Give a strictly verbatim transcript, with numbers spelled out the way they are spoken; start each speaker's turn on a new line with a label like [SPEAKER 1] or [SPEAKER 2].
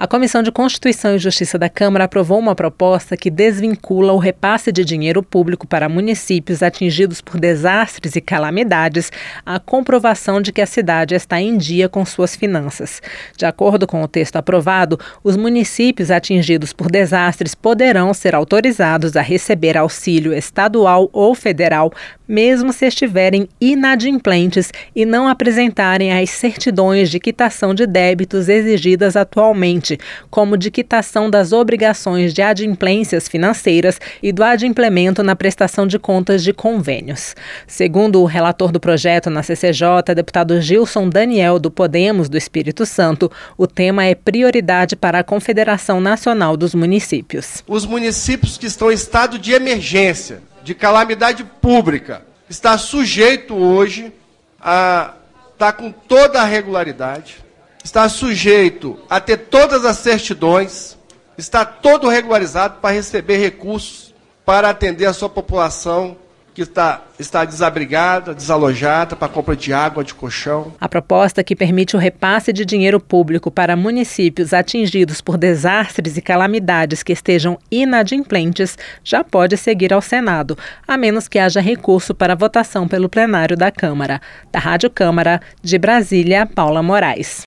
[SPEAKER 1] A Comissão de Constituição e Justiça da Câmara aprovou uma proposta que desvincula o repasse de dinheiro público para municípios atingidos por desastres e calamidades à comprovação de que a cidade está em dia com suas finanças. De acordo com o texto aprovado, os municípios atingidos por desastres poderão ser autorizados a receber auxílio estadual ou federal, mesmo se estiverem inadimplentes e não apresentarem as certidões de quitação de débitos exigidas atualmente, como de quitação das obrigações de adimplências financeiras e do adimplemento na prestação de contas de convênios. Segundo o relator do projeto na C C J, deputado Gilson Daniel, do Podemos do Espírito Santo, o tema é prioridade para a Confederação Nacional dos Municípios.
[SPEAKER 2] Os municípios que estão em estado de emergência, de calamidade pública, está sujeito hoje a estar com toda a regularidade, está sujeito a ter todas as certidões, está todo regularizado para receber recursos para atender a sua população que está, está desabrigada, desalojada, para compra de água, de colchão.
[SPEAKER 1] A proposta que permite o repasse de dinheiro público para municípios atingidos por desastres e calamidades que estejam inadimplentes já pode seguir ao Senado, a menos que haja recurso para votação pelo plenário da Câmara. Da Rádio Câmara, de Brasília, Paula Moraes.